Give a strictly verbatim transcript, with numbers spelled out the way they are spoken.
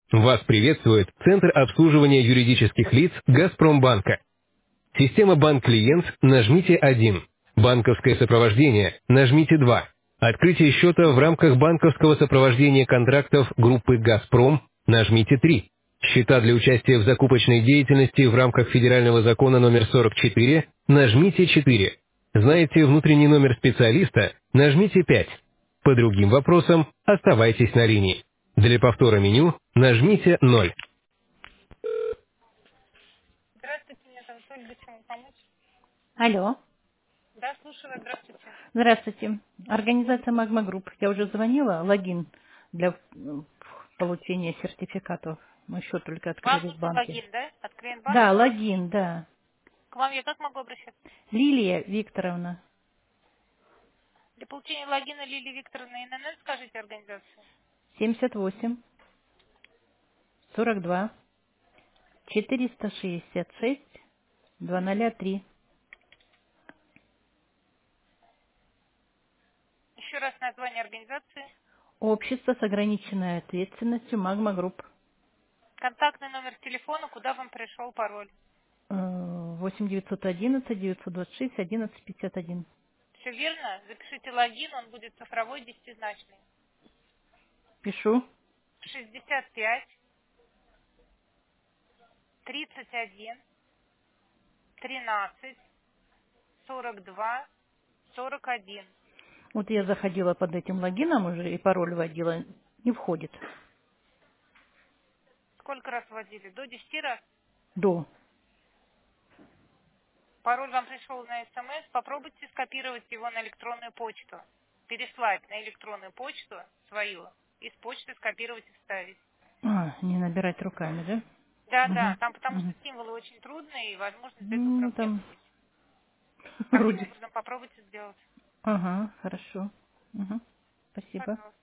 Вас приветствует Центр обслуживания юридических лиц Газпромбанка. Система «Банк-клиент» нажмите один. Банковское сопровождение нажмите два. Открытие счета в рамках банковского сопровождения контрактов группы «Газпром» нажмите три. Счета для участия в закупочной деятельности в рамках федерального закона номер сорок четыре нажмите четыре. Знаете внутренний номер специалиста? Нажмите пять. По другим вопросам оставайтесь на линии. Для повтора меню нажмите ноль. Здравствуйте, меня зовут Ольга, чем вам помочь? Алло. Да, слушаю вас, здравствуйте. Здравствуйте. Организация Магма Групп. Я уже звонила. Логин для м, получения сертификатов. Мы счет только Вам открыли в нужен банке. логин, да? От Да, клиент-банка? логин, да. К вам я как могу обращаться? Лилия Викторовна. Для получения логина Лилии Викторовны ИНН скажите организацию. семьдесят восемь сорок два четыреста шестьдесят шесть двести три. Еще раз название организации. Общество с ограниченной ответственностью Магма Групп. Контактный номер телефона, куда вам пришел пароль. восемь девятьсот одиннадцать девятьсот двадцать шесть одиннадцать пятьдесят один. Все верно? Запишите логин, он будет цифровой, десятизначный. Пишу. шестьдесят пять тридцать один тринадцать сорок два сорок один. Вот я заходила под этим логином уже и пароль вводила. Не входит. Сколько раз вводили? До десяти раз? До. Пароль вам пришел на СМС. Попробуйте скопировать его на электронную почту. Переслать на электронную почту свою. И с почты скопировать и вставить. А, не набирать руками, да? Да, да, Угу. там потому что Угу. символы очень трудные, и возможно из-за этого Ну, проблемы там есть. Таким вроде. образом попробуйте сделать. Ага, хорошо. Угу. Спасибо. Пожалуйста.